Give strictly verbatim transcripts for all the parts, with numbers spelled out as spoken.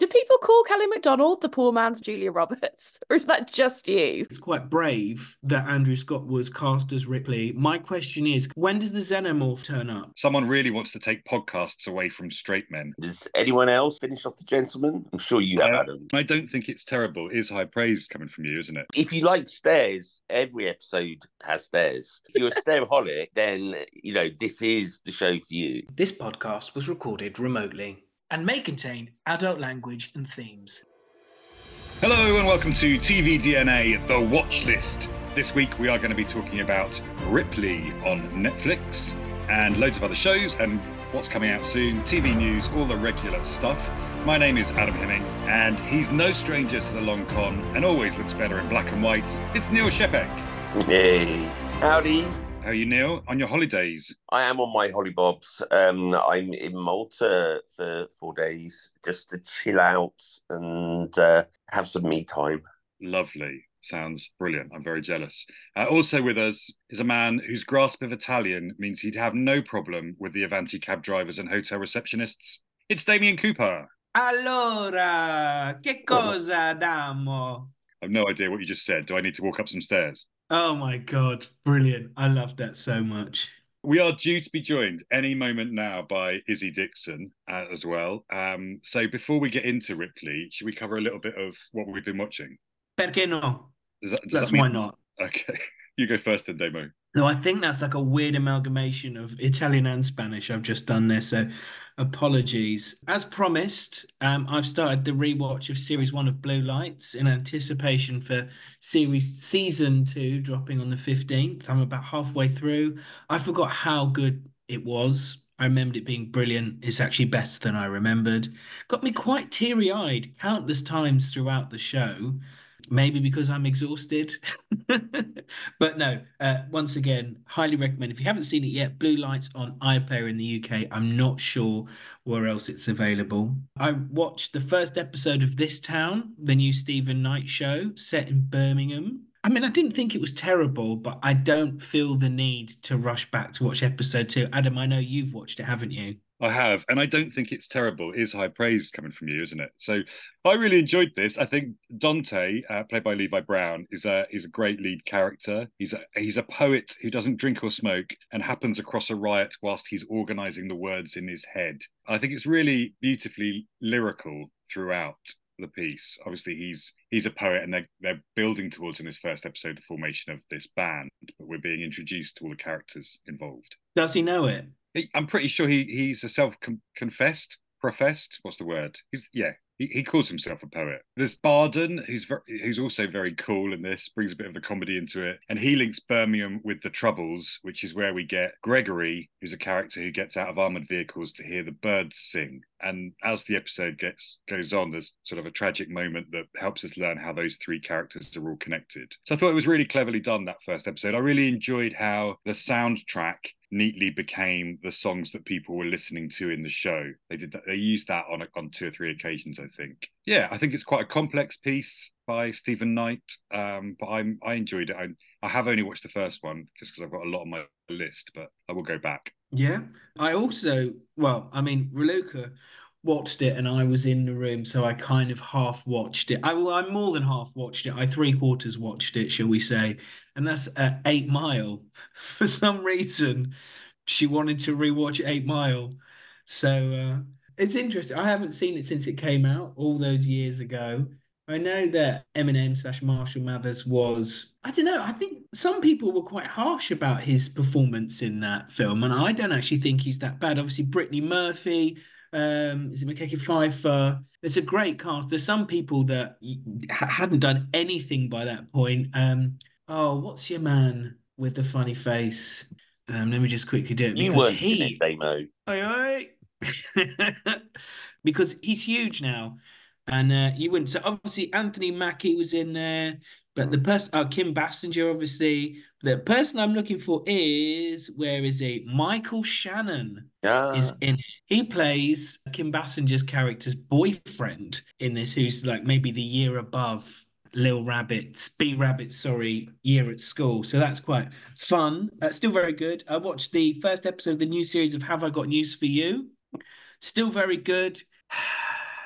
people call Kelly MacDonald the poor man's Julia Roberts? Or is that just you? It's quite brave that Andrew Scott was cast as Ripley. My question is, when does the Xenomorph turn up? Someone really wants to take podcasts away from straight men. Does anyone else finish off the gentleman? I'm sure you have, I, Adam. I don't think it's terrible. It is high praise coming from you, isn't it? If you like stairs, every episode has stairs. If you're a stairaholic, then, you know, this is the show for you. This podcast was recorded remotely and may contain adult language and themes. Hello and welcome to T V D N A, The Watch List. This week we are going to be talking about Ripley on Netflix and loads of other shows and what's coming out soon, T V news, all the regular stuff. My name is Adam Hemming and he's no stranger to the long con and always looks better in black and white. It's Neil Shepek. Hey, howdy. How are you, Neil? On your holidays? I am on my hollybobs. Um, I'm in Malta for four days just to chill out and uh, have some me time. Lovely. Sounds brilliant. I'm very jealous. Uh, also with us is a man whose grasp of Italian means he'd have no problem with the Avanti cab drivers and hotel receptionists. It's Damien Cooper. Allora, che cosa, Adamo? I have no idea what you just said. Do I need to walk up some stairs? Oh my God, brilliant. I love that so much. We are due to be joined any moment now by Izzy Dixon uh, as well. Um, so before we get into Ripley, should we cover a little bit of what we've been watching? Perché no? Does that, does That's that mean... why not. Okay, you go first then, Damo. No, I think that's like a weird amalgamation of Italian and Spanish I've just done there, so apologies. As promised, um, I've started the rewatch of series one of Blue Lights in anticipation for series season two dropping on the fifteenth. I'm about halfway through. I forgot how good it was. I remembered it being brilliant. It's actually better than I remembered. Got me quite teary-eyed countless times throughout the show. Maybe because I'm exhausted. But no, uh, once again, highly recommend. If you haven't seen it yet, Blue Lights on iPlayer in the U K. I'm not sure where else it's available. I watched the first episode of This Town, the new Stephen Knight show set in Birmingham. I mean, I didn't think it was terrible, but I don't feel the need to rush back to watch episode two. Adam, I know you've watched it, haven't you? I have, and I don't think it's terrible. It is high praise coming from you, isn't it? So I really enjoyed this. I think Dante, uh, played by Levi Brown, is a is a great lead character. He's a he's a poet who doesn't drink or smoke and happens across a riot whilst he's organising the words in his head. I think it's really beautifully lyrical throughout the piece. Obviously, he's he's a poet, and they're they're building towards in this first episode the formation of this band, but we're being introduced to all the characters involved. Does he know it? I'm pretty sure he he's a self-confessed, professed. What's the word? He's yeah. He, he calls himself a poet. There's Barden, who's very, who's also very cool in this, brings a bit of the comedy into it, and he links Birmingham with the Troubles, which is where we get Gregory, who's a character who gets out of armored vehicles to hear the birds sing. And as the episode gets goes on, there's sort of a tragic moment that helps us learn how those three characters are all connected. So I thought it was really cleverly done, that first episode. I really enjoyed how the soundtrack neatly became the songs that people were listening to in the show. They did that. They used that on on two or three occasions, I think. Yeah, I think it's quite a complex piece by Stephen Knight, um, but I'm I enjoyed it. I I have only watched the first one just because I've got a lot on my list, but I will go back. Yeah, I also, well, I mean, Reluca watched it and I was in the room, so I kind of half watched it. I, well, I more than half watched it. I three quarters watched it, shall we say, and that's uh, Eight Mile. For some reason, she wanted to rewatch Eight Mile, so uh, it's interesting. I haven't seen it since it came out all those years ago. I know that Eminem slash Marshall Mathers was, I don't know, I think some people were quite harsh about his performance in that film, and I don't actually think he's that bad. Obviously, Brittany Murphy, um, is it Makeke Pfeiffer? There's a great cast. There's some people that hadn't done anything by that point. Um, oh, what's your man with the funny face? Um, let me just quickly do it. You weren't he... in it, Damo. Aye, aye. Because he's huge now. And uh, you wouldn't. So obviously Anthony Mackie was in there, but the person, oh, Kim Basinger, obviously. The person I'm looking for is, where is he? Michael Shannon yeah. is in it. He plays Kim Basinger's character's boyfriend in this, who's like maybe the year above Lil Rabbit's, B Rabbit, sorry, year at school. So that's quite fun. Uh, still very good. I watched the first episode of the new series of Have I Got News for You? Still very good.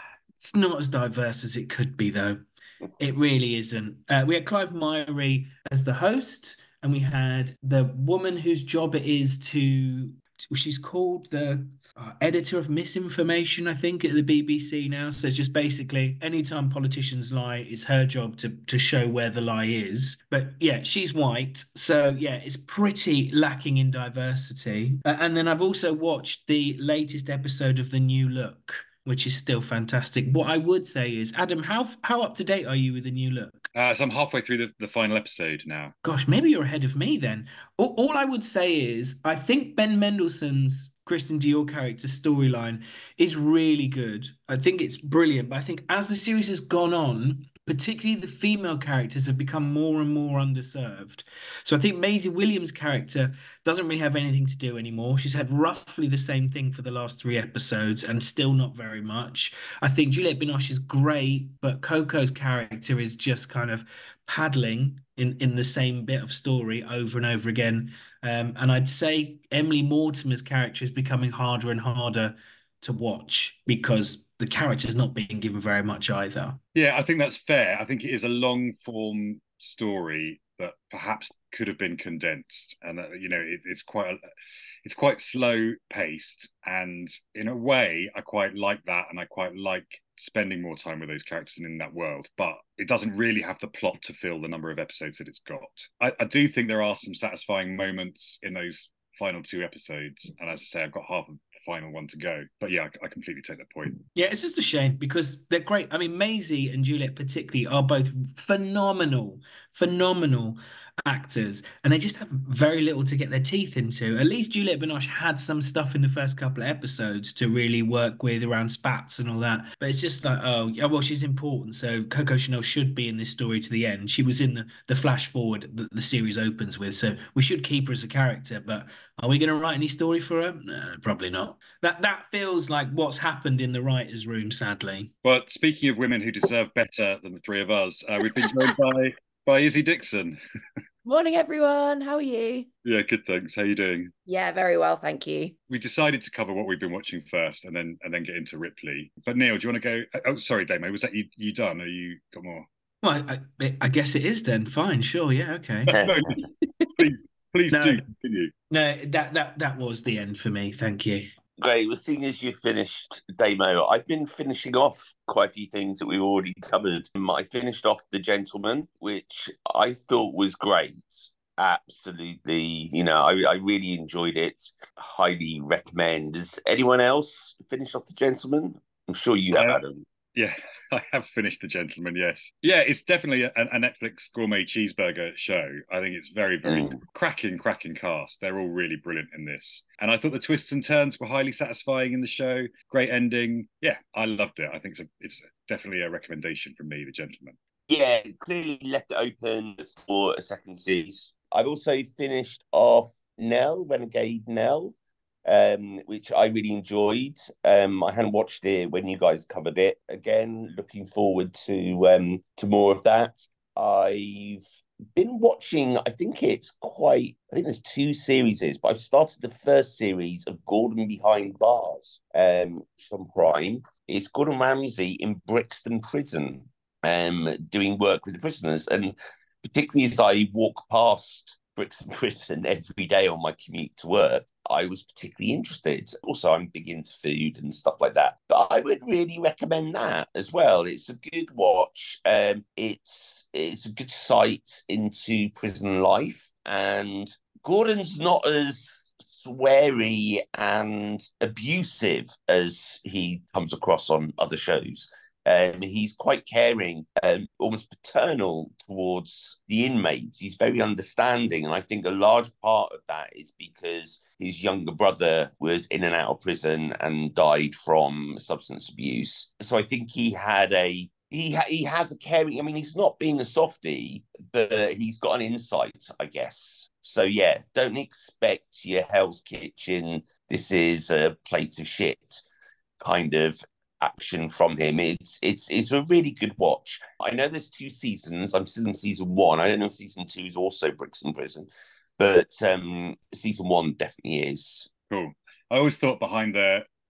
It's not as diverse as it could be, though. It really isn't. Uh, we had Clive Myrie as the host, and we had the woman whose job it is to, she's called the uh, editor of misinformation, I think, at the B B C now. So it's just basically anytime politicians lie, it's her job to to show where the lie is. But yeah, she's white, so yeah, it's pretty lacking in diversity. Uh, and then I've also watched the latest episode of The New Look, which is still fantastic. What I would say is, Adam, how how up to date are you with The New Look? Uh, so I'm halfway through the, the final episode now. Gosh, maybe you're ahead of me then. All, all I would say is, I think Ben Mendelsohn's Kristen Dior character storyline is really good. I think it's brilliant, but I think as the series has gone on, particularly the female characters have become more and more underserved. So I think Maisie Williams' character doesn't really have anything to do anymore. She's had roughly the same thing for the last three episodes and still not very much. I think Juliette Binoche is great, but Coco's character is just kind of paddling in, in the same bit of story over and over again. Um, and I'd say Emily Mortimer's character is becoming harder and harder to watch because the character's not being given very much either. Yeah, I think that's fair. I think it is a long form story that perhaps could have been condensed, and uh, you know, it, it's quite a, it's quite slow paced, and in a way, I quite like that, and I quite like spending more time with those characters and in that world. But it doesn't really have the plot to fill the number of episodes that it's got. I, I do think there are some satisfying moments in those final two episodes, and as I say, I've got half of the final one to go. But yeah, I, I completely take that point. Yeah, it's just a shame because they're great. I mean, Maisie and Juliette particularly are both phenomenal, phenomenal actors, and they just have very little to get their teeth into. At least Juliette Binoche had some stuff in the first couple of episodes to really work with around spats and all that. But it's just like, oh, yeah, well, she's important, so Coco Chanel should be in this story to the end. She was in the, the flash forward that the series opens with, so we should keep her as a character. But are we going to write any story for her? No, probably not. That that feels like what's happened in the writers' room, sadly. But speaking of women who deserve better than the three of us, uh, we've been joined by by Izzy Dixon. Morning, everyone. How are you? Yeah, good, thanks. How are you doing? Yeah, very well, thank you. We decided to cover what we've been watching first, and then and then get into Ripley. But Neil, do you want to go? Oh, sorry, Damo. Was that you? You done? Or you got more? Well, I, I guess it is then. Fine, sure, yeah, okay. No, please, please No. do continue. No, that that that was the end for me. Thank you. Great. Well, seeing as you've finished Damo, I've been finishing off quite a few things that we've already covered. Um, I finished off The Gentleman, which I thought was great. Absolutely. You know, I, I really enjoyed it. Highly recommend. Has anyone else finished off The Gentleman? I'm sure you have, Uh, Adam. Yeah, I have finished The Gentleman, yes. Yeah, it's definitely a, a Netflix gourmet cheeseburger show. I think it's very, very Mm. cracking, cracking cast. They're all really brilliant in this. And I thought the twists and turns were highly satisfying in the show. Great ending. Yeah, I loved it. I think it's, a, it's definitely a recommendation from me, The Gentleman. Yeah, clearly left it open for a second series. I've also finished off Nell, Renegade Nell, um, which I really enjoyed. Um, I hadn't watched it when you guys covered it. Again, looking forward to um, to more of that. I've been watching, I think it's quite, I think there's two series, but I've started the first series of Gordon Behind Bars, um, which is on Prime. It's Gordon Ramsay in Brixton Prison, um, doing work with the prisoners. And particularly as I walk past Brixton Prison every day on my commute to work, I was particularly interested. Also, I'm big into food and stuff like that. But I would really recommend that as well. It's a good watch. Um, it's it's a good sight into prison life. And Gordon's not as sweary and abusive as he comes across on other shows. Um, he's quite caring, um, almost paternal towards the inmates. He's very understanding. And I think a large part of that is because his younger brother was in and out of prison and died from substance abuse. So I think he had a, he, ha- he has a caring, I mean, he's not being a softie, but he's got an insight, I guess. So yeah, don't expect your Hell's Kitchen, this is a plate of shit kind of action from him. It's it's it's a really good watch. I know there's two seasons. I'm still in season one. I don't know if season two is also Brixton Prison, but um, season one definitely is. Cool. I always thought behind the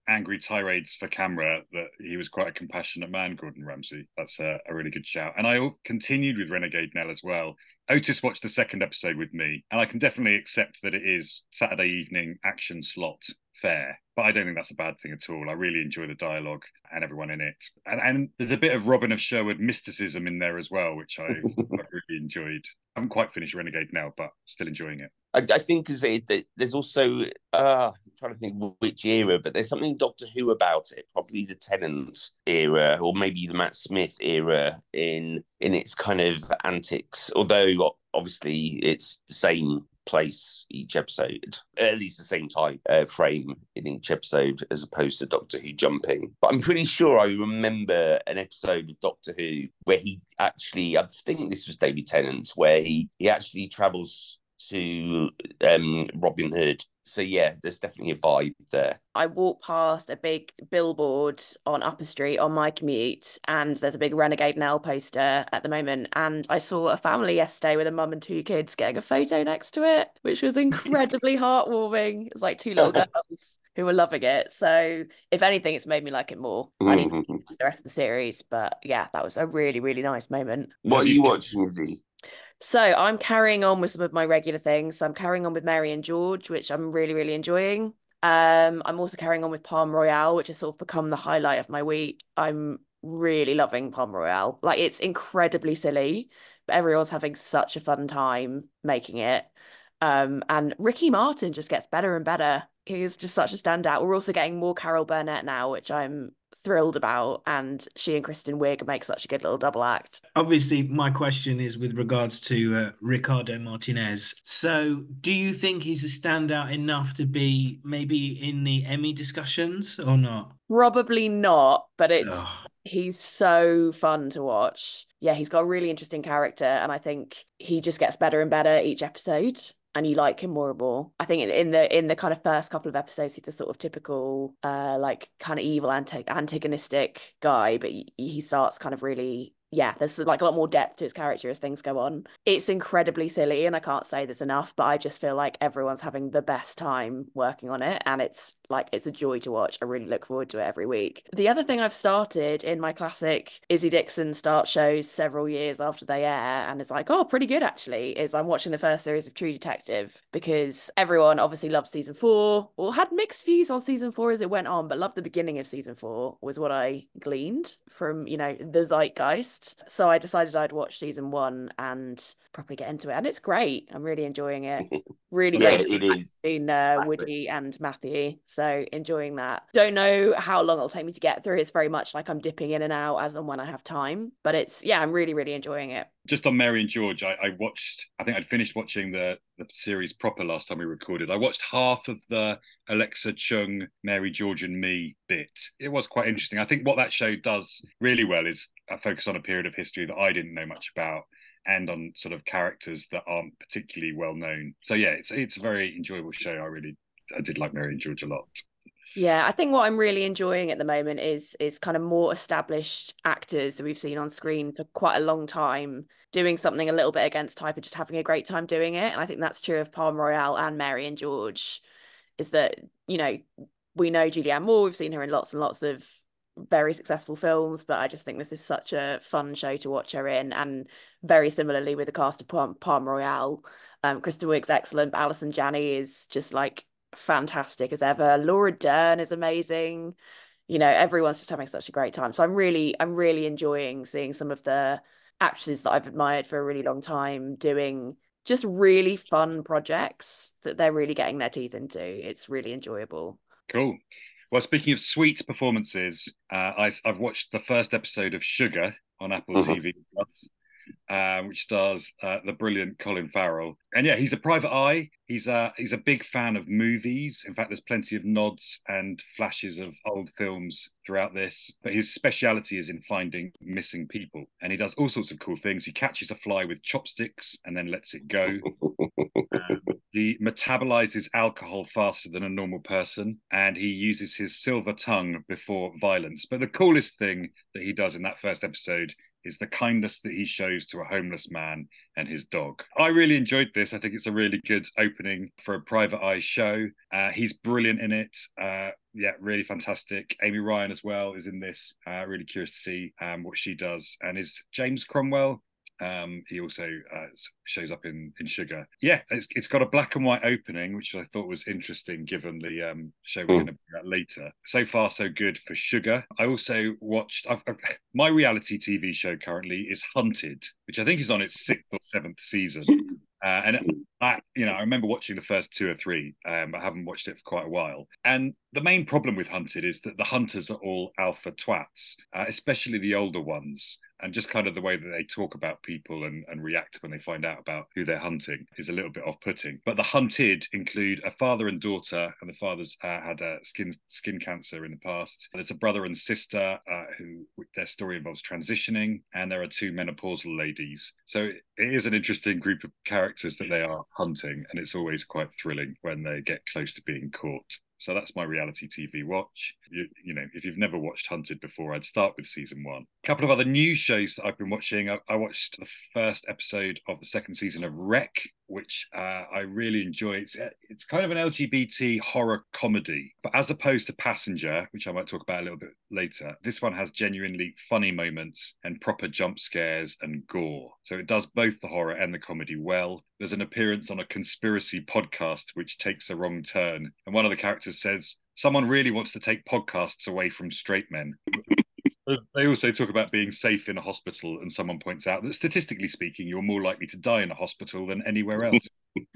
angry tirades for camera that he was quite a compassionate man, Gordon Ramsay. That's a, a really good shout. And I continued with Renegade Nell as well. Otis watched the second episode with me, and I can definitely accept that it is Saturday evening action slot fare, but I don't think that's a bad thing at all. I really enjoy the dialogue and everyone in it. And, and there's a bit of Robin of Sherwood mysticism in there as well, which I, I really enjoyed. I haven't quite finished Renegade now, but still enjoying it. I, I think is it, that there's also, uh, I'm trying to think which era, but there's something Doctor Who about it, probably the Tennant era, or maybe the Matt Smith era in in its kind of antics, although obviously it's the same place each episode, at least the same time uh, frame in each episode, as opposed to Doctor Who jumping. But I'm pretty sure I remember an episode of Doctor Who where he actually, I think this was David Tennant, where he, he actually travels to um, Robin Hood. So yeah, there's definitely a vibe there. I walked past a big billboard on Upper Street on my commute, and there's a big Renegade Nell poster at the moment. And I saw a family yesterday with a mum and two kids getting a photo next to it, which was incredibly heartwarming. It was like two little girls who were loving it. So if anything, it's made me like it more. I need to watch the rest of the series, but yeah, that was a really, really nice moment. What are you watching, Izzy? So I'm carrying on with some of my regular things. So I'm carrying on with Mary and George, which I'm really, really enjoying. Um, I'm also carrying on with Palm Royale, which has sort of become the highlight of my week. I'm really loving Palm Royale. Like, it's incredibly silly, but everyone's having such a fun time making it. Um, and Ricky Martin just gets better and better. He's just such a standout. We're also getting more Carol Burnett now, which I'm thrilled about, and she and Kristen Wiig make such a good little double act. Obviously, my question is with regards to uh, Ricardo Martinez. So do you think he's a standout enough to be maybe in the Emmy discussions or not? Probably not, but it's Ugh. he's so fun to watch. Yeah, he's got a really interesting character, and I think he just gets better and better each episode, and you like him more and more. I think in the in the kind of first couple of episodes, he's the sort of typical, uh, like kind of evil anti- antagonistic guy, but he, he starts kind of really, yeah, there's like a lot more depth to his character as things go on. It's incredibly silly, and I can't say this enough, but I just feel like everyone's having the best time working on it, and it's like, it's a joy to watch. I really look forward to it every week. The other thing I've started in my classic Izzy Dixon start shows several years after they air, and it's like, oh, pretty good actually, is I'm watching the first series of True Detective, because everyone obviously loved season four, or had mixed views on season four as it went on, but loved the beginning of season four, was what I gleaned from, you know, the zeitgeist. So I decided I'd watch season one and properly get into it, and it's great. I'm really enjoying it. Really Yeah, great. it is. In uh, Woody and Matthew, so enjoying that. Don't know how long it'll take me to get through. It's very much like I'm dipping in and out as and when I have time, but it's, yeah, I'm really, really enjoying it. Just on Mary and George, I, I watched, I think I'd finished watching the, the series proper last time we recorded. I watched half of the Alexa Chung, Mary, George and Me bit. It was quite interesting. I think what that show does really well is uh, focus on a period of history that I didn't know much about, and on sort of characters that aren't particularly well known. So yeah, it's it's a very enjoyable show. I really, I did like Mary and George a lot. Yeah, I think what I'm really enjoying at the moment is is kind of more established actors that we've seen on screen for quite a long time doing something a little bit against type and just having a great time doing it. And I think that's true of Palm Royale and Mary and George, is that, you know, we know Julianne Moore, we've seen her in lots and lots of very successful films, but I just think this is such a fun show to watch her in. And very similarly with the cast of Palm, Palm Royale, um, Kristen Wiig's excellent, but Alison Janney is just like fantastic as ever. Laura Dern is amazing. You know, everyone's just having such a great time. So I'm really, I'm really enjoying seeing some of the actresses that I've admired for a really long time doing just really fun projects that they're really getting their teeth into. It's really enjoyable. Cool. Well, speaking of sweet performances, uh, I, I've watched the first episode of Sugar on Apple mm-hmm. T V Plus, uh, which stars uh, the brilliant Colin Farrell. And yeah, he's a private eye. He's a, he's a big fan of movies. In fact, there's plenty of nods and flashes of old films throughout this. But his speciality is in finding missing people. And he does all sorts of cool things. He catches a fly with chopsticks and then lets it go. um, he metabolizes alcohol faster than a normal person. And he uses his silver tongue before violence. But the coolest thing that he does in that first episode is the kindness that he shows to a homeless man and his dog. I really enjoyed this. I think it's a really good opening opening for a Private Eye show. Uh, he's brilliant in it. Uh, yeah, really fantastic. Amy Ryan as well is in this. Uh, really curious to see um, what she does. And is James Cromwell. Um, he also uh, shows up in in Sugar. Yeah, it's, it's got a black and white opening, which I thought was interesting given the um, show we're mm. going to bring out later. So far, so good for Sugar. I also watched I've, I've, my reality T V show currently is Hunted, which I think is on its sixth or seventh season. Uh, and I, you know, I remember watching the first two or three. Um, I haven't watched it for quite a while. And the main problem with Hunted is that the hunters are all alpha twats, uh, especially the older ones. And just kind of the way that they talk about people and, and react when they find out about who they're hunting is a little bit off-putting. But the hunted include a father and daughter, and the father's uh, had a skin skin cancer in the past. There's a brother and sister uh, who their story involves transitioning, and there are two menopausal ladies. So it is an interesting group of characters that they are hunting, and it's always quite thrilling when they get close to being caught. So that's my reality T V watch. You, you know, if you've never watched Hunted before, I'd start with season one. A couple of other new shows that I've been watching. I, I watched the first episode of the second season of Wreck, which uh, I really enjoy. It's, it's kind of an L G B T horror comedy, but as opposed to Passenger, which I might talk about a little bit later, this one has genuinely funny moments and proper jump scares and gore. So it does both the horror and the comedy well. There's an appearance on a conspiracy podcast which takes a wrong turn, and one of the characters says, someone really wants to take podcasts away from straight men. They also talk about being safe in a hospital, and someone points out that statistically speaking, you're more likely to die in a hospital than anywhere else.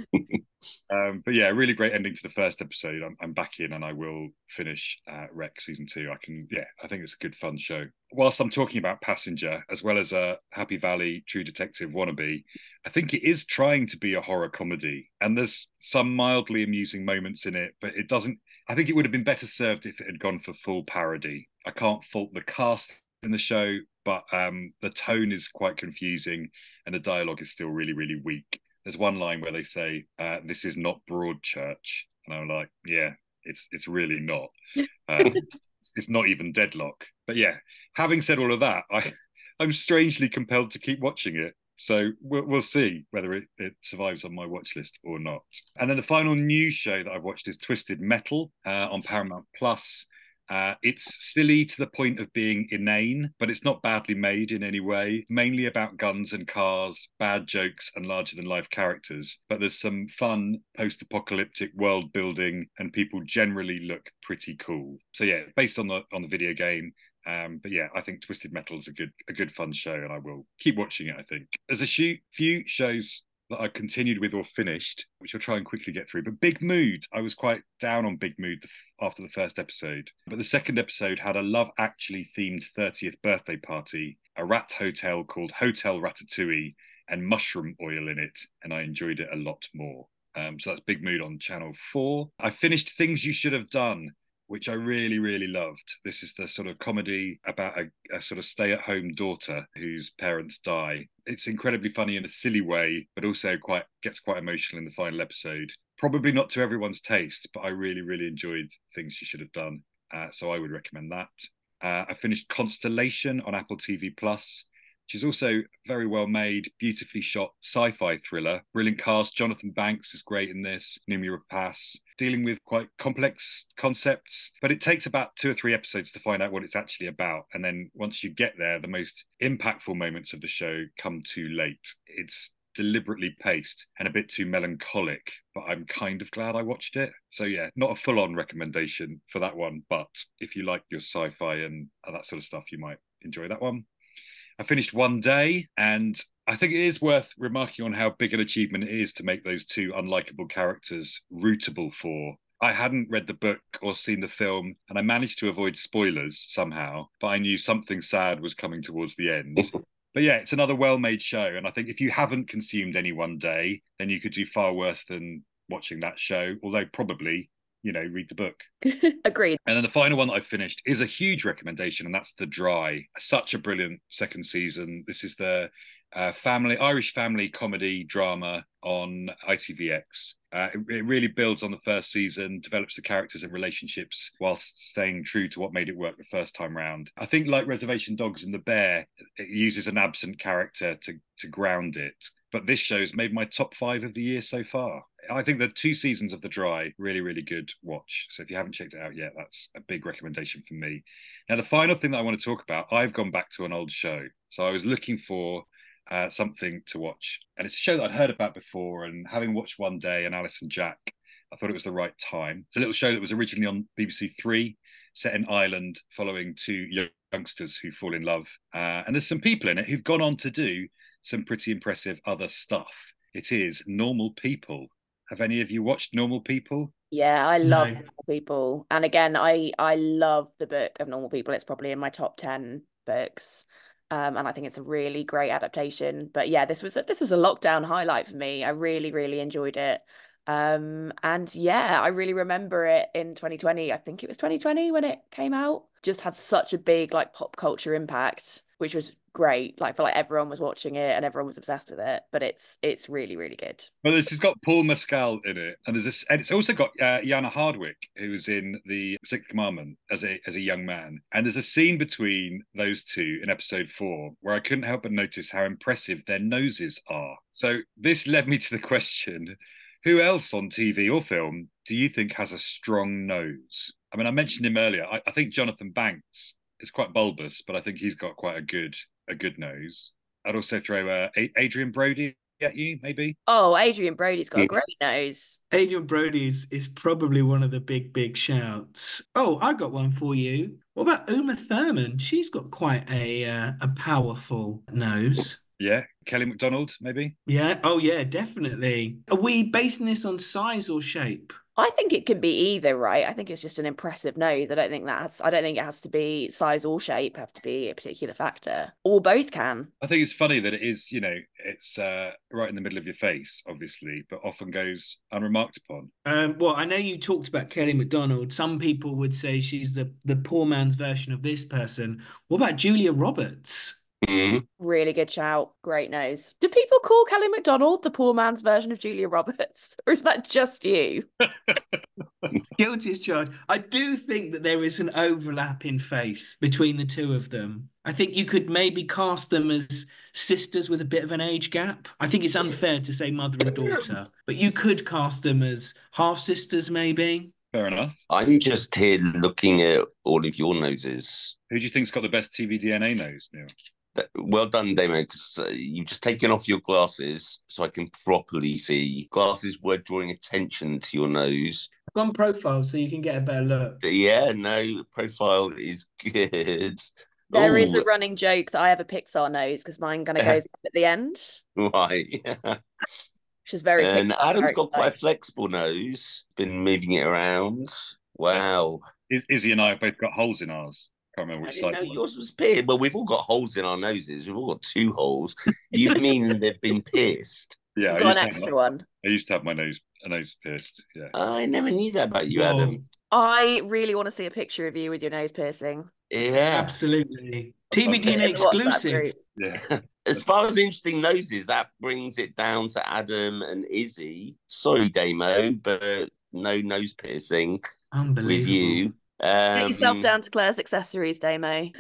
um, but yeah, really great ending to the first episode. I'm, I'm back in, and I will finish uh, Rec season two. I can, yeah, I think it's a good, fun show. Whilst I'm talking about Passenger, as well as a Happy Valley True Detective wannabe, I think it is trying to be a horror comedy, and there's some mildly amusing moments in it, but it doesn't. I think it would have been better served if it had gone for full parody. I can't fault the cast in the show, but um, the tone is quite confusing and the dialogue is still really, really weak. There's one line where they say, uh, this is not Broadchurch. And I'm like, yeah, it's it's really not. Uh, it's, it's not even Deadlock. But yeah, having said all of that, I, I'm strangely compelled to keep watching it. So we'll, we'll see whether it, it survives on my watch list or not. And then the final new show that I've watched is Twisted Metal uh, on Paramount Plus. Uh, it's silly to the point of being inane, but it's not badly made in any way. Mainly about guns and cars, bad jokes, and larger-than-life characters. But there's some fun post-apocalyptic world building, and people generally look pretty cool. So yeah, based on the on the video game. Um, but yeah, I think Twisted Metal is a good a good fun show, and I will keep watching it. I think there's a sh- few shows that I continued with or finished, which I'll try and quickly get through. But Big Mood, I was quite down on Big Mood after the first episode. But the second episode had a Love Actually themed thirtieth birthday party, a rat hotel called Hotel Ratatouille, and mushroom oil in it. And I enjoyed it a lot more. Um, so that's Big Mood on Channel four. I finished Things You Should Have Done, which I really, really loved. This is the sort of comedy about a, a sort of stay-at-home daughter whose parents die. It's incredibly funny in a silly way, but also quite gets quite emotional in the final episode. Probably not to everyone's taste, but I really, really enjoyed Things You Should Have Done. Uh, so I would recommend that. Uh, I finished Constellation on Apple T V Plus, which is also very well made, beautifully shot sci-fi thriller. Brilliant cast. Jonathan Banks is great in this. Noomi Rapace, dealing with quite complex concepts, but it takes about two or three episodes to find out what it's actually about. And then once you get there, the most impactful moments of the show come too late. It's deliberately paced and a bit too melancholic, but I'm kind of glad I watched it. So yeah, not a full-on recommendation for that one, but if you like your sci-fi and that sort of stuff, you might enjoy that one. I finished One Day, and I think it is worth remarking on how big an achievement it is to make those two unlikable characters rootable for. I hadn't read the book or seen the film, and I managed to avoid spoilers somehow, but I knew something sad was coming towards the end. But yeah, it's another well-made show, and I think if you haven't consumed any One Day, then you could do far worse than watching that show, although probably, you know, read the book. Agreed. And then the final one that I finished is a huge recommendation, and that's The Dry. Such a brilliant second season. This is the uh, family Irish family comedy drama on I T V X. Uh, it, it really builds on the first season, develops the characters and relationships whilst staying true to what made it work the first time round. I think like Reservation Dogs and The Bear, it uses an absent character to to ground it. But this show's made my top five of the year so far. I think the two seasons of The Dry, really, really good watch. So if you haven't checked it out yet, that's a big recommendation from me. Now, the final thing that I want to talk about, I've gone back to an old show. So I was looking for uh, something to watch. And it's a show that I'd heard about before. And having watched One Day and Alice and Jack, I thought it was the right time. It's a little show that was originally on B B C Three, set in Ireland, following two youngsters who fall in love. Uh, and there's some people in it who've gone on to do some pretty impressive other stuff. It is Normal People. Have any of you watched Normal People? Yeah, I love No. Normal People. And again, I I love the book of Normal People. It's probably in my top ten books. Um, and I think it's a really great adaptation. But yeah, this was a, this was a lockdown highlight for me. I really, really enjoyed it. Um, and yeah, I really remember it in twenty twenty. I think it was twenty twenty when it came out. Just had such a big like pop culture impact, which was great. Like for like everyone was watching it and everyone was obsessed with it. But it's it's really, really good. Well, this has got Paul Mescal in it, and there's this, and it's also got uh, Yana Hardwick, who's in the Sixth Commandment as a as a young man. And there's a scene between those two in episode four where I couldn't help but notice how impressive their noses are. So this led me to the question: who else on T V or film do you think has a strong nose? I mean, I mentioned him earlier. I, I think Jonathan Banks is quite bulbous, but I think he's got quite a good a good nose. I'd also throw uh, Adrian Brody at you, maybe. Oh, Adrian Brody's got Yeah. a great nose. Adrian Brody is, is probably one of the big, big shouts. Oh, I got one for you. What about Uma Thurman? She's got quite a uh, a powerful nose. Yeah, Kelly MacDonald, maybe. Yeah. Oh, yeah, definitely. Are we basing this on size or shape? I think it can be either, right? I think it's just an impressive nose. I don't think that's, I don't think it has to be size or shape, have to be a particular factor. Or both can. I think it's funny that it is, you know, it's uh, right in the middle of your face, obviously, but often goes unremarked upon. Um, well, I know you talked about Kelly MacDonald. Some people would say she's the, the poor man's version of this person. What about Julia Roberts? Mm. Really good shout. Great nose. Do people call Kelly MacDonald the poor man's version of Julia Roberts? Or is that just you? Guilty as charged. I do think that there is an overlap in face between the two of them. I think you could maybe cast them as sisters with a bit of an age gap. I think it's unfair to say mother and daughter, but you could cast them as half sisters, maybe. Fair enough. I'm just here looking at all of your noses. Who do you think's got the best T V D N A nose, Neil? Well done, Damon, because uh, you've just taken off your glasses so I can properly see. Glasses were drawing attention to your nose. Go on profile so you can get a better look. But yeah, no, profile is good. There is Ooh, a running joke that I have a Pixar nose because mine kind of goes up at the end, right. which is very And Pixar Adam's got quite a character. flexible nose. Been moving it around. Wow. Iz- Izzy and I have both got holes in ours. Can't remember I which didn't side. know yours was pierced. Well, we've all got holes in our noses. We've all got two holes. You mean they've been pierced? Yeah, You've I got used, an to have, extra one. I used to have my nose, a nose pierced. Yeah. I never knew that about you, Whoa. Adam. I really want to see a picture of you with your nose piercing. Yeah. Absolutely. T B D N A In the WhatsApp exclusive. group. Yeah. As far as interesting noses, that brings it down to Adam and Izzy. Sorry, Damo, but no nose piercing Unbelievable. with you. Get Um, yourself down to Claire's accessories, Damo.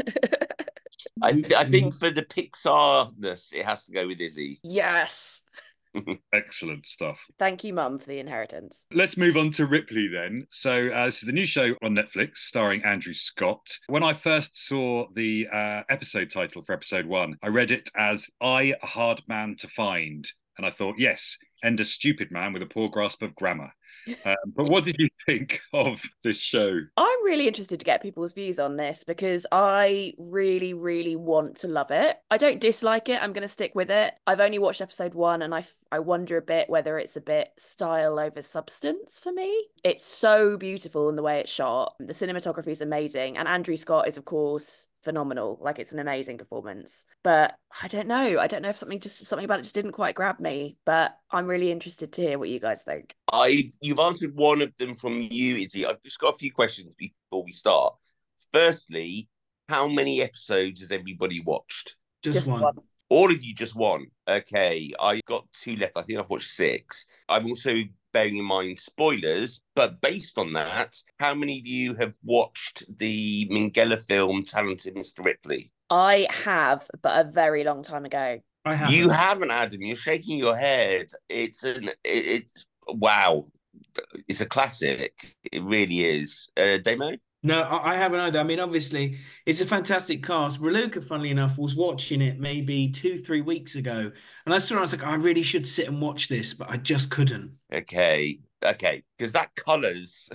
I, I think for the Pixar-ness, it has to go with Izzy. Yes. Excellent stuff. Thank you, Mum, for the inheritance. Let's move on to Ripley then. So, uh, this is the new show on Netflix starring Andrew Scott. When I first saw the uh, episode title for episode one, I read it as I, a Hard Man to Find. And I thought, yes, and a stupid man with a poor grasp of grammar. Um, but what did you think of this show? I'm really interested to get people's views on this because I really, really want to love it. I don't dislike it. I'm going to stick with it. I've only watched episode one and I, f- I wonder a bit whether it's a bit style over substance for me. It's so beautiful in the way it's shot. The cinematography is amazing. And Andrew Scott is, of course, phenomenal. Like, it's an amazing performance. But I don't know. I don't know if something just something about it just didn't quite grab me. But I'm really interested to hear what you guys think. I've You've answered one of them from you, Izzy. I've just got a few questions before we start. Firstly, how many episodes has everybody watched? Just, Just one. one. All of you just one. Okay, I got two left. I think I've watched six. I'm also bearing in mind spoilers, but based on that, how many of you have watched the Minghella film Talented Mister Ripley? I have, but a very long time ago. I haven't. You haven't, Adam. You're shaking your head. It's an. It, it's wow, it's a classic. It really is. Uh, Damo? No, I I haven't either. I mean, obviously, it's a fantastic cast. Raluca, funnily enough, was watching it maybe two, three weeks ago. And I saw it, I was like, I really should sit and watch this, but I just couldn't. Okay, okay, because that colours,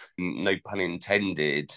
no pun intended,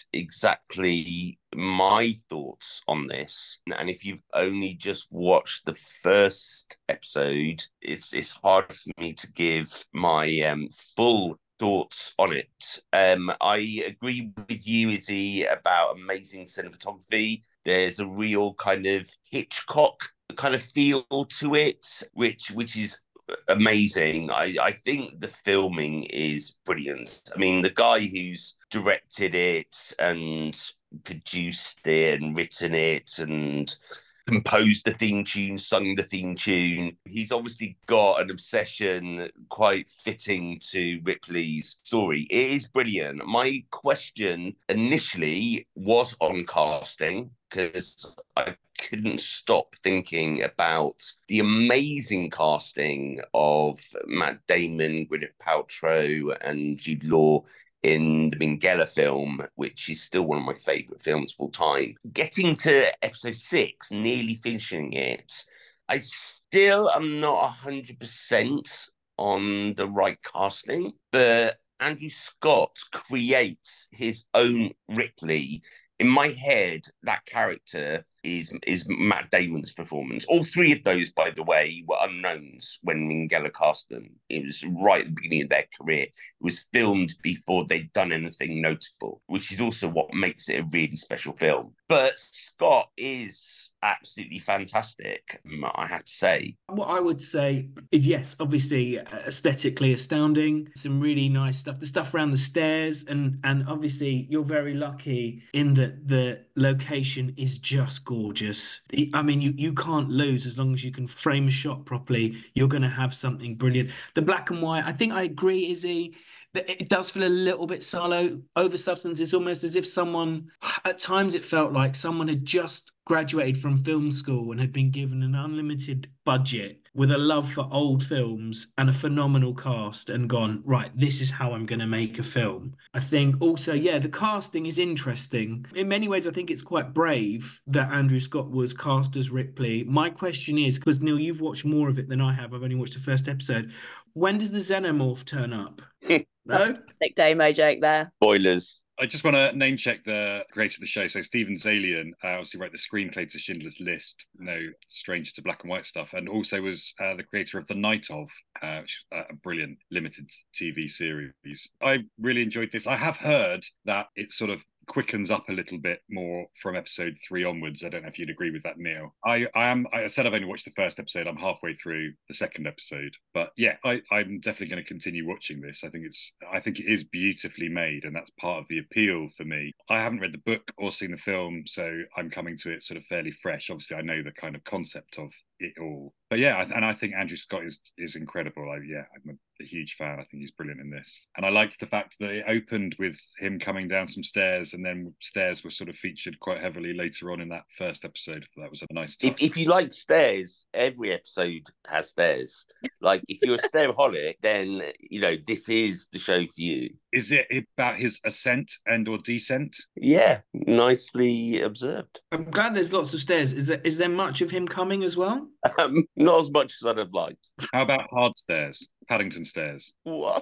exactly my thoughts on this. And if you've only just watched the first episode, it's it's hard for me to give my um, full thoughts on it. Um, I agree with you, Izzy, about amazing cinematography. There's a real kind of Hitchcock kind of feel to it, which which is amazing. I, I think the filming is brilliant. I mean, the guy who's directed it and produced it and written it and composed the theme tune, sung the theme tune. He's obviously got an obsession quite fitting to Ripley's story. It is brilliant. My question initially was on casting because I couldn't stop thinking about the amazing casting of Matt Damon, Gwyneth Paltrow, and Jude Law in the Minghella film, which is still one of my favourite films of all time. Getting to episode six, nearly finishing it, I still am not one hundred percent on the right casting, but Andrew Scott creates his own Ripley. In my head, that character is is Matt Damon's performance. All three of those, by the way, were unknowns when Minghella cast them. It was right at the beginning of their career. It was filmed before they'd done anything notable, which is also what makes it a really special film. But Scott is absolutely fantastic, I have to say. What I would say is, yes, obviously aesthetically astounding, some really nice stuff. The stuff around the stairs, and and obviously you're very lucky in that the location is just gorgeous. I mean, you you can't lose as long as you can frame a shot properly. You're going to have something brilliant. The black and white, I think I agree, Izzy. It does feel a little bit silo over substance. It's almost as if someone, at times it felt like someone had just graduated from film school and had been given an unlimited budget with a love for old films and a phenomenal cast and gone, right, this is how I'm going to make a film. I think also, yeah, the casting is interesting. In many ways, I think it's quite brave that Andrew Scott was cast as Ripley. My question is, because Neil, you've watched more of it than I have. I've only watched the first episode. When does the Xenomorph turn up? That's No? a Nick Damo joke there. Spoilers. I just want to name check the creator of the show. So Steven Zalian uh, obviously wrote the screenplay to Schindler's List, no stranger to black and white stuff, and also was uh, the creator of The Night Of, uh, which is a brilliant limited T V series. I really enjoyed this. I have heard that it sort of quickens up a little bit more from episode three onwards. I don't know if you'd agree with that, Neil. I, I am. I said I've only watched the first episode. I'm halfway through the second episode, but yeah, I, I'm definitely going to continue watching this. I think it's. I think it is beautifully made, and that's part of the appeal for me. I haven't read the book or seen the film, so I'm coming to it sort of fairly fresh. Obviously, I know the kind of concept of it all, but yeah, and I think Andrew Scott is is incredible. I, yeah, I'm a, a huge fan. I think he's brilliant in this, and I liked the fact that it opened with him coming down some stairs, and then stairs were sort of featured quite heavily later on in that first episode. That was a nice touch. If if you like stairs, every episode has stairs. Like if you're a stairaholic, then you know this is the show for you. Is it about his ascent and or descent? Yeah, nicely observed. I'm glad there's lots of stairs. Is there is there much of him coming as well? Um, not as much as I'd have liked. How about hard stairs? Paddington stairs. What?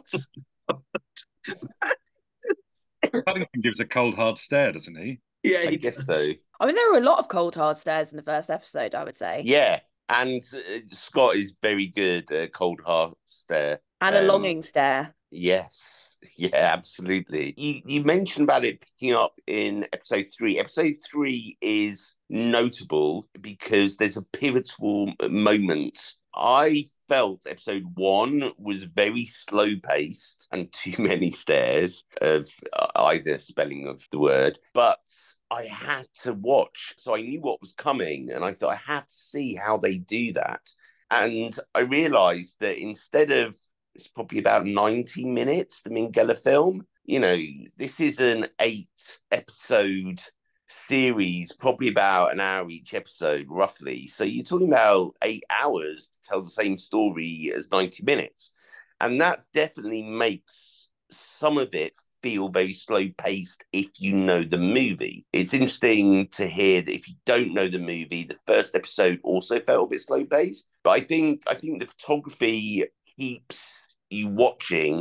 Paddington gives a cold hard stare, doesn't he? Yeah, I he guess does. so. I mean, there were a lot of cold hard stares in the first episode, I would say. Yeah, and uh, Scott is very good at cold hard stare. And a Um, longing stare. Yes, yeah, absolutely. You you mentioned about it picking up in episode three. Episode three is notable because there's a pivotal moment. I felt episode one was very slow paced and too many stairs of either spelling of the word, but I had to watch, so I knew what was coming, and I thought I have to see how they do that. And I realised that instead of it's probably about ninety minutes, the Minghella film. You know, this is an eight episode series, probably about an hour each episode, roughly. So you're talking about eight hours to tell the same story as ninety minutes. And that definitely makes some of it feel very slow paced if you know the movie. It's interesting to hear that if you don't know the movie, the first episode also felt a bit slow paced. But I think I think the photography keeps you watching.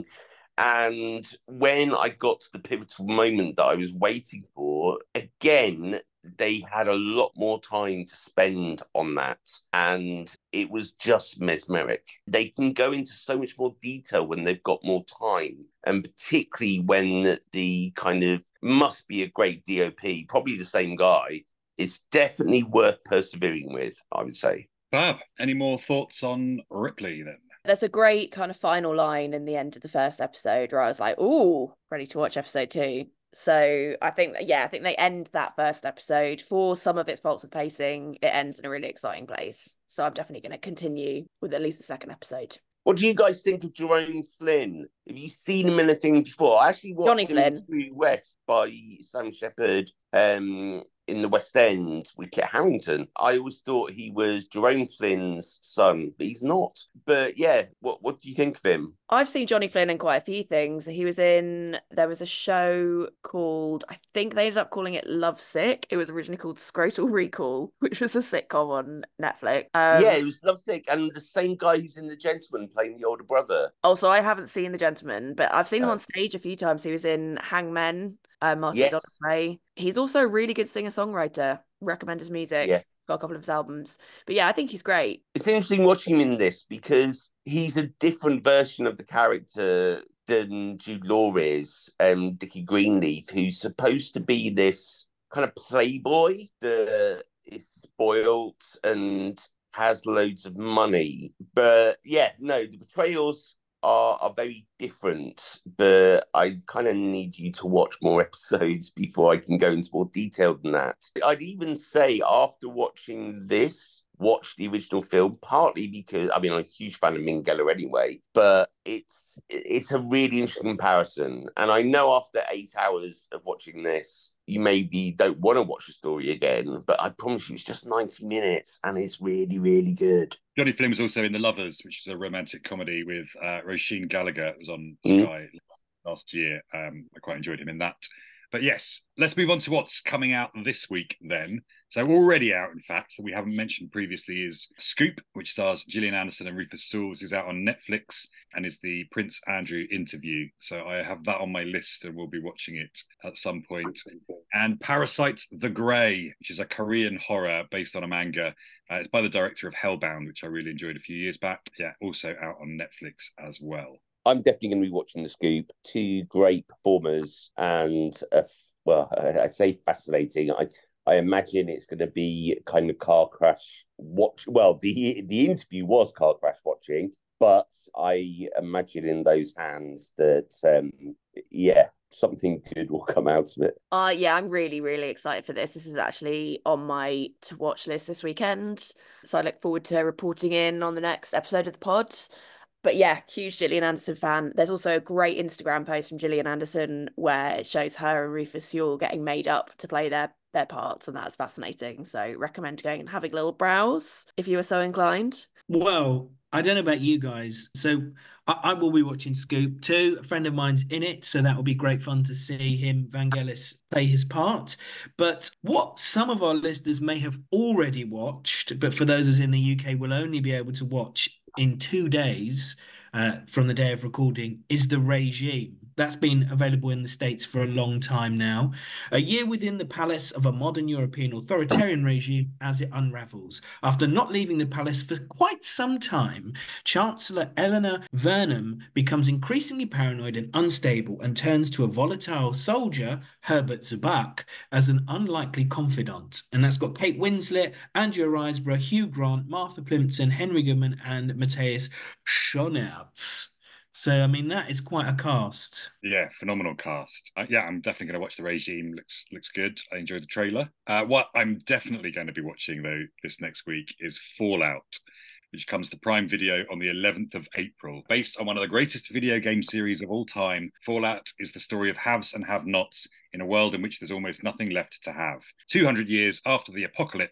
And when I got to the pivotal moment that I was waiting for, again, they had a lot more time to spend on that. And it was just mesmeric. They can go into so much more detail when they've got more time. And particularly when the kind of must be a great D O P, probably the same guy, it's definitely worth persevering with, I would say. Fab, any more thoughts on Ripley then? There's a great kind of final line in the end of the first episode where I was like, ooh, ready to watch episode two. So I think, yeah, I think they end that first episode. For some of its faults with pacing, it ends in a really exciting place. So I'm definitely going to continue with at least the second episode. What do you guys think of Jerome Flynn? Have you seen him in anything before? I actually watched Johnny him Flynn. in True West by Sam Shepard um, in the West End with Kit Harington. I always thought he was Jerome Flynn's son, but he's not. But yeah, what what do you think of him? I've seen Johnny Flynn in quite a few things. He was in, there was a show called, I think they ended up calling it Lovesick. It was originally called Scrotal Recall, which was a sitcom on Netflix. Um, yeah, it was Lovesick, and the same guy who's in The Gentleman playing the older brother. Also, I haven't seen The Gentleman, but I've seen him Oh. on stage a few times. He was in Hangmen, uh, Martin Yes. McDonald Play. He's also a really good singer-songwriter. Recommend his music. Yeah. Got a couple of his albums. But yeah, I think he's great. It's interesting watching him in this because he's a different version of the character than Jude Law is, um, Dickie Greenleaf, who's supposed to be this kind of playboy that is spoiled and has loads of money. But yeah, no, the portrayals are, are very different, but I kind of need you to watch more episodes before I can go into more detail than that. I'd even say after watching this, watch the original film, partly because, I mean, I'm a huge fan of Minghella anyway, but it's it's a really interesting comparison. And I know after eight hours of watching this, you maybe don't want to watch the story again, but I promise you it's just ninety minutes and it's really, really good. Johnny Flynn was also in The Lovers, which is a romantic comedy with uh, Roisin Gallagher. It was on Mm. Sky last year. Um, I quite enjoyed him in that. But yes, let's move on to what's coming out this week then. So already out, in fact, that we haven't mentioned previously is Scoop, which stars Gillian Anderson and Rufus Sewell, is out on Netflix and is the Prince Andrew interview. So I have that on my list and we'll be watching it at some point. And Parasite the Grey, which is a Korean horror based on a manga. Uh, it's by the director of Hellbound, which I really enjoyed a few years back. Yeah, also out on Netflix as well. I'm definitely going to be watching The Scoop. Two great performers and, a, well, I, I say fascinating. I I imagine it's going to be kind of car crash watch. Well, the the interview was car crash watching, but I imagine in those hands that, um, yeah, something good will come out of it. Uh, yeah, I'm really, really excited for this. This is actually on my to watch list this weekend. So I look forward to reporting in on the next episode of the pod. But yeah, huge Gillian Anderson fan. There's also a great Instagram post from Gillian Anderson where it shows her and Rufus Sewell getting made up to play their their parts, and that's fascinating. So recommend going and having a little browse if you are so inclined. Well, I don't know about you guys. So I, I will be watching Scoop too. A friend of mine's in it, so that will be great fun to see him, Vangelis, play his part. But what some of our listeners may have already watched, but for those of us in the U K will only be able to watch in two days uh, from the day of recording, is The Regime. That's been available in the States for a long time now. A year within the palace of a modern European authoritarian regime as it unravels. After not leaving the palace for quite some time, Chancellor Eleanor Vernham becomes increasingly paranoid and unstable and turns to a volatile soldier, Herbert Zabak, as an unlikely confidant. And that's got Kate Winslet, Andrea Riseborough, Hugh Grant, Martha Plimpton, Henry Goodman, and Matthias Schoenaerts. So, I mean, that is quite a cast. Yeah, phenomenal cast. Uh, yeah, I'm definitely going to watch The Regime. Looks looks good. I enjoyed the trailer. Uh, what I'm definitely going to be watching, though, this next week is Fallout, which comes to Prime Video on the eleventh of April. Based on one of the greatest video game series of all time, Fallout is the story of haves and have-nots in a world in which there's almost nothing left to have. two hundred years after the apocalypse,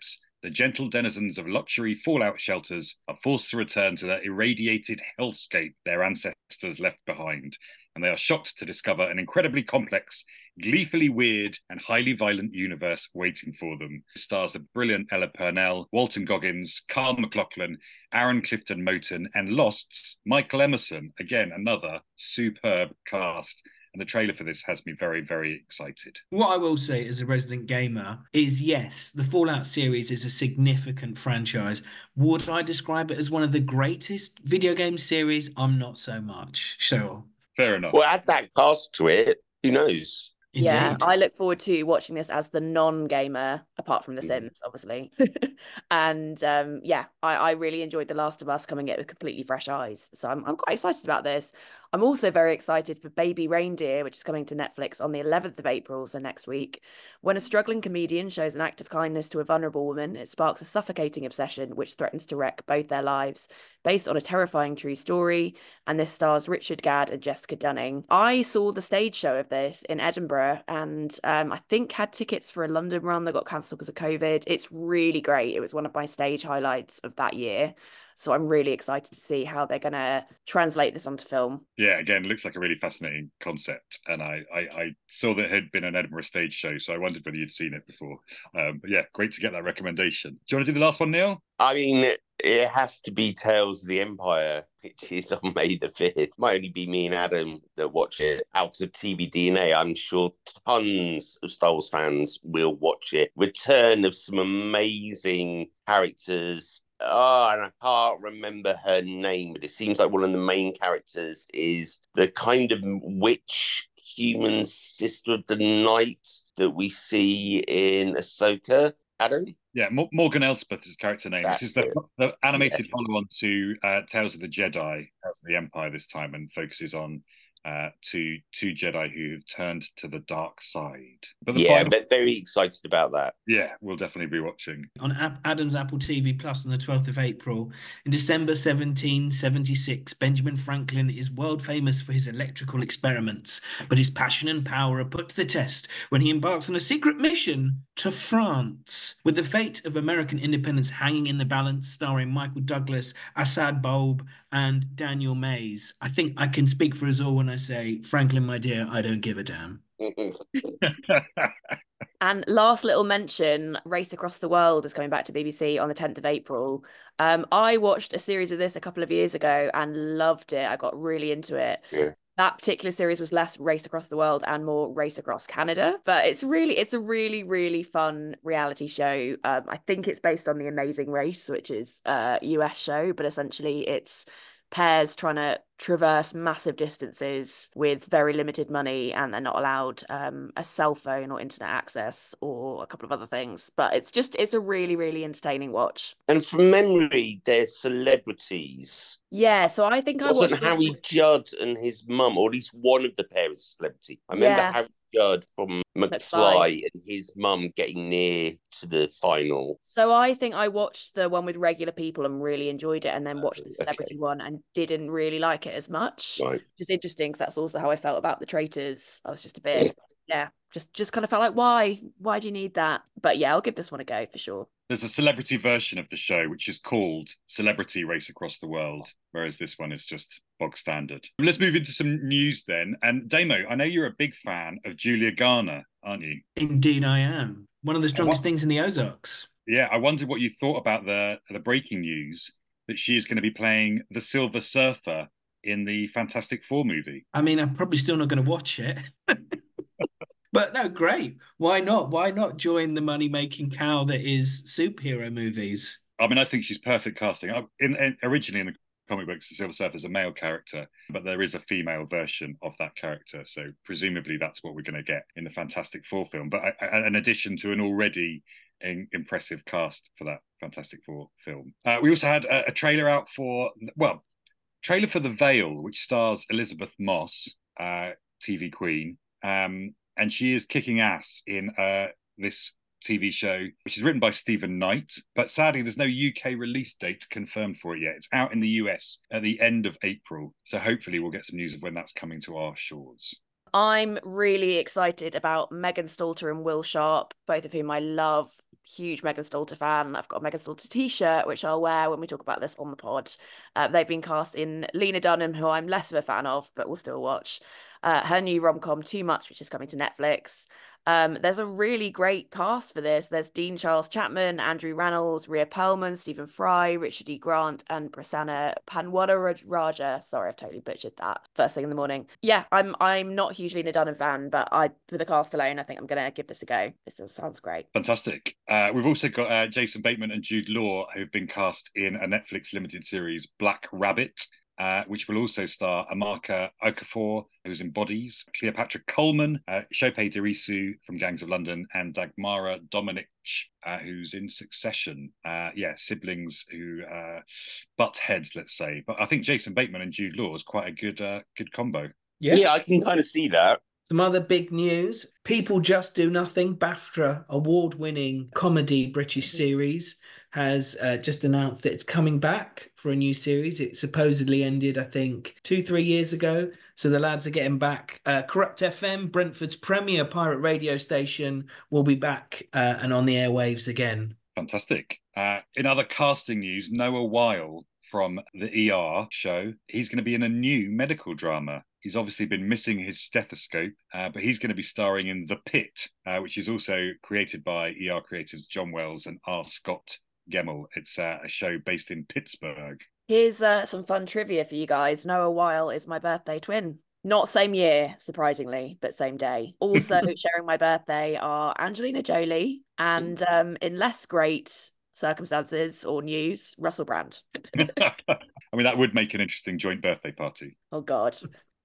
the gentle denizens of luxury fallout shelters are forced to return to the irradiated hellscape their ancestors left behind, and they are shocked to discover an incredibly complex, gleefully weird, and highly violent universe waiting for them. It stars the brilliant Ella Purnell, Walton Goggins, Carl McLaughlin, Aaron Clifton Moten, and Lost's Michael Emerson. Again, another superb cast. And the trailer for this has me very, very excited. What I will say as a resident gamer is, yes, the Fallout series is a significant franchise. Would I describe it as one of the greatest video game series? I'm not so much. Sure. Fair enough. Well, add that cast to it. Who knows? Indeed. Yeah, I look forward to watching this as the non-gamer, apart from The Sims, obviously. and um, yeah, I, I really enjoyed The Last of Us coming in with completely fresh eyes. So I'm, I'm quite excited about this. I'm also very excited for Baby Reindeer, which is coming to Netflix on the eleventh of April, so next week. When a struggling comedian shows an act of kindness to a vulnerable woman, it sparks a suffocating obsession which threatens to wreck both their lives. Based on a terrifying true story, and this stars Richard Gadd and Jessica Dunning. I saw the stage show of this in Edinburgh, and um, I think had tickets for a London run that got cancelled because of COVID. It's really great. It was one of my stage highlights of that year. So I'm really excited to see how they're going to translate this onto film. Yeah, again, looks like a really fascinating concept. And I, I, I saw that it had been an Edinburgh stage show, so I wondered whether you'd seen it before. Um, but yeah, great to get that recommendation. Do you want to do the last one, Neil? I mean, it has to be Tales of the Empire, which is on May the fifth. Might only be me and Adam that watch it. Out of T V D N A, I'm sure tons of Star Wars fans will watch it. Return of some amazing characters. Oh, and I can't remember her name, but it seems like one of the main characters is the kind of witch human sister of the night that we see in Ahsoka. Adam? Yeah, Mo- Morgan Elspeth is his character name. That's this is the, it. the animated yeah. follow-on to uh, Tales of the Jedi, Tales of the Empire this time, and focuses on uh, two two Jedi who have turned to the dark side. But the yeah, final... but very excited about that. Yeah, we'll definitely be watching. On A- Adam's Apple T V Plus on the twelfth of April, in December seventeen seventy-six, Benjamin Franklin is world famous for his electrical experiments, but his passion and power are put to the test when he embarks on a secret mission to France. With the fate of American independence hanging in the balance, starring Michael Douglas, Assad Bulb, and Daniel Mays. I think I can speak for us all when I say, Franklin, my dear, I don't give a damn. And last little mention, Race Across the World is coming back to B B C on the tenth of April. Um, I watched a series of this a couple of years ago and loved it. I got really into it. Yeah. That particular series was less Race Across the World and more Race Across Canada. But it's really, it's a really, really fun reality show. Um, I think it's based on The Amazing Race, which is a U S show, but essentially it's pairs trying to traverse massive distances with very limited money, and they're not allowed um, a cell phone or internet access or a couple of other things. But it's just, it's a really, really entertaining watch. And from memory, they're celebrities. Yeah, so I think I Wasn't watched Harry the... Judd and his mum, or at least one of the parents, a celebrity. I remember Yeah. Harry Judd from McFly, McFly. and his mum getting near to the final. So I think I watched the one with regular people and really enjoyed it, and then watched the Okay. celebrity one and didn't really like it as much. Right. Which is interesting because that's also how I felt about The Traitors. I was just a bit, yeah, just just kind of felt like, why? Why do you need that? But yeah, I'll give this one a go for sure. There's a celebrity version of the show which is called Celebrity Race Across the World, whereas this one is just bog standard. Let's move into some news then. And Damo, I know you're a big fan of Julia Garner, aren't you? Indeed, I am. One of the strongest what- things in the Ozarks. Yeah, I wondered what you thought about the the breaking news that she is going to be playing the Silver Surfer in the Fantastic Four movie. I mean, I'm probably still not going to watch it. But no, great. Why not? Why not join the money-making cow that is superhero movies? I mean, I think she's perfect casting. I- In, in, originally in the comic books, the Silver Surfer is a male character, but there is a female version of that character. So presumably that's what we're going to get in the Fantastic Four film. But I, I, in addition to an already in, impressive cast for that Fantastic Four film. Uh, we also had a, a trailer out for, well, trailer for The Veil, which stars Elizabeth Moss, uh, T V queen. Um, and she is kicking ass in uh, this T V show, which is written by Stephen Knight. But sadly, there's no U K release date confirmed for it yet. It's out in the U S at the end of April. So hopefully we'll get some news of when that's coming to our shores. I'm really excited about Megan Stalter and Will Sharp, both of whom I love. huge Megan Stalter fan. I've got a Megan Stalter t-shirt, which I'll wear when we talk about this on the pod. Uh, they've been cast in Lena Dunham, who I'm less of a fan of, but we'll still watch. Uh, her new rom-com, Too Much, which is coming to Netflix. Um, there's a really great cast for this. There's Dean Charles Chapman, Andrew Rannells, Rhea Perlman, Stephen Fry, Richard E. Grant, and Prasanna Panwadaraja. Sorry, I've totally butchered that. First thing in the morning. Yeah, I'm I'm not a huge Lena Dunham fan, but I for the cast alone, I think I'm going to give this a go. This sounds great. Fantastic. Uh, we've also got uh, Jason Bateman and Jude Law, who've been cast in a Netflix limited series, Black Rabbit, Uh, which will also star Amaka Okafor, who's in Bodies, Cleopatra Coleman, uh, Chopé Dirisu from Gangs of London, and Dagmara Dominic, uh, who's in Succession. Uh, yeah, siblings who uh, butt heads, let's say. But I think Jason Bateman and Jude Law is quite a good, uh, good combo. Yeah. yeah, I can kind of see that. Some other big news. People Just Do Nothing, BAFTA award-winning comedy British series, has uh, just announced that it's coming back for a new series. It supposedly ended, I think, two, three years ago. So the lads are getting back. Uh, Corrupt F M, Brentford's premier pirate radio station, will be back uh, and on the airwaves again. Fantastic. Uh, in other casting news, Noah Weil from the E R show, he's going to be in a new medical drama. He's obviously been missing his stethoscope, uh, but he's going to be starring in The Pit, uh, which is also created by E R creatives John Wells and R. Scott Gemmell. It's uh, a show based in Pittsburgh. Here's uh, some fun trivia for you guys. Noah Weil is my birthday twin. Not same year, surprisingly, but same day. Also sharing my birthday are Angelina Jolie and, um, in less great circumstances or news, Russell Brand. I mean, that would make an interesting joint birthday party. Oh, God.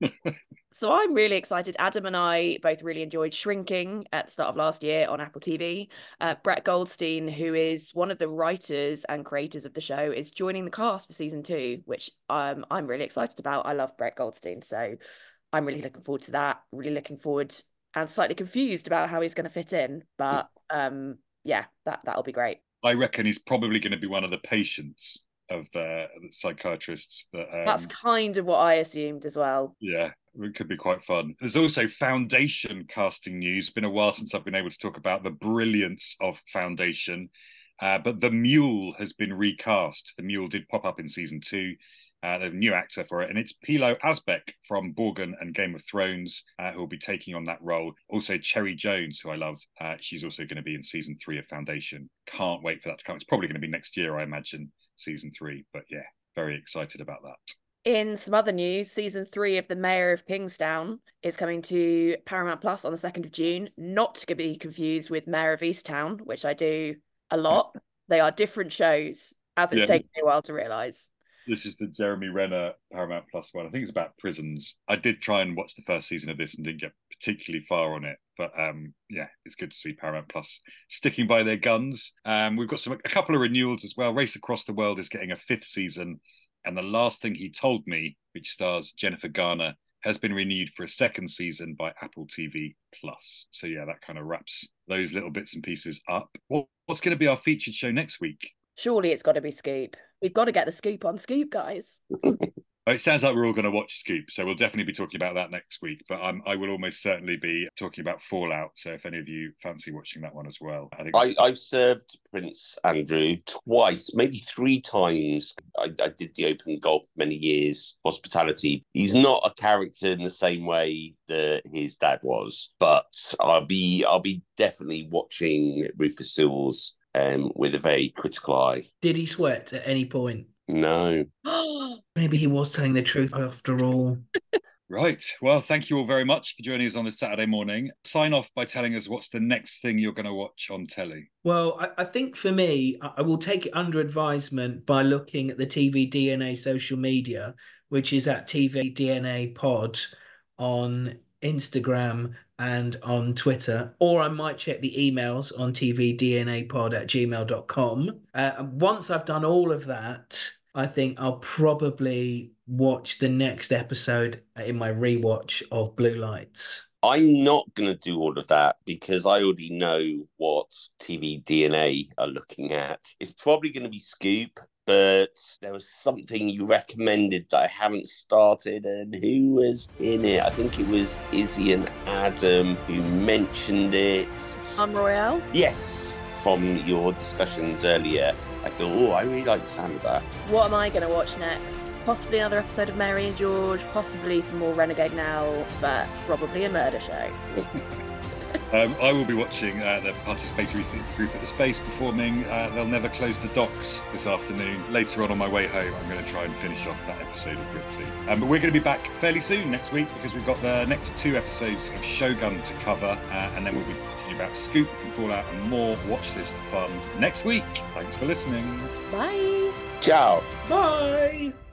So I'm really excited. Adam and I both really enjoyed Shrinking at the start of last year on Apple T V. Uh, Brett Goldstein, who is one of the writers and creators of the show, is joining the cast for season two, which um, I'm really excited about. I love Brett Goldstein, so I'm really looking forward to that. Really looking forward and slightly confused about how he's going to fit in. But um, yeah, that, that'll be great. I reckon he's probably going to be one of the patients of uh, the psychiatrists. That um, That's kind of what I assumed as well. Yeah, it could be quite fun. There's also Foundation casting news. Been a while since I've been able to talk about the brilliance of Foundation, uh, but The Mule has been recast. The Mule did pop up in season two. Uh, there's a new actor for it, and it's Pilo Asbeck from Borgen and Game of Thrones uh, who will be taking on that role. Also, Cherry Jones, who I love, uh, she's also going to be in season three of Foundation. Can't wait for that to come. It's probably going to be next year, I imagine, season three. But yeah, very excited about that. In some other news, season three of The Mayor of Kingstown is coming to Paramount Plus on the second of June. Not to be confused with Mayor of Easttown, which I do a lot. They are different shows, as it's yeah. taken me a while to realise. This is the Jeremy Renner Paramount Plus one. I think it's about prisons. I did try and watch the first season of this and didn't get particularly far on it. But um, yeah, it's good to see Paramount Plus sticking by their guns. Um, we've got some a couple of renewals as well. Race Across the World is getting a fifth season. And The Last Thing He Told Me, which stars Jennifer Garner, has been renewed for a second season by Apple T V Plus. So yeah, that kind of wraps those little bits and pieces up. What, what's going to be our featured show next week? Surely it's got to be Scoop. We've got to get the scoop on Scoop, guys. It sounds like we're all going to watch Scoop, so we'll definitely be talking about that next week. But um, I will almost certainly be talking about Fallout. So if any of you fancy watching that one as well, I think I, I've served Prince Andrew twice, maybe three times. I, I did the open golf many years, hospitality. He's not a character in the same way that his dad was, but I'll be I'll be definitely watching Rufus Sewell's um, with a very critical eye. Did he sweat at any point? No. Maybe he was telling the truth after all. Right. Well, thank you all very much for joining us on this Saturday morning. Sign off by telling us what's the next thing you're going to watch on telly. Well, I, I think for me, I, I will take it under advisement by looking at the T V D N A social media, which is at T V D N A Pod on Instagram and on Twitter, or I might check the emails on T V D N A pod at gmail dot com. Uh, once I've done all of that, I think I'll probably watch the next episode in my rewatch of Blue Lights. I'm not going to do all of that because I already know what T V D N A are looking at. It's probably going to be Scoop, but there was something you recommended that I haven't started, and who was in it? I think it was Izzy and Adam who mentioned it. Palm Royale? Yes, from your discussions earlier, I thought, oh, I really like the sound of that. What am I going to watch next? Possibly another episode of Mary and George, possibly some more Renegade Now, but probably a murder show. Um, I will be watching uh, the participatory theatre group at the Space performing uh, They'll Never Close the Docks this afternoon. Later on on my way home, I'm going to try and finish off that episode of Ripley. Um, but we're going to be back fairly soon next week because we've got the next two episodes of Shogun to cover, uh, and then we'll be talking about Scoop and Fallout and more watchlist fun next week. Thanks for listening. Bye. Ciao. Bye.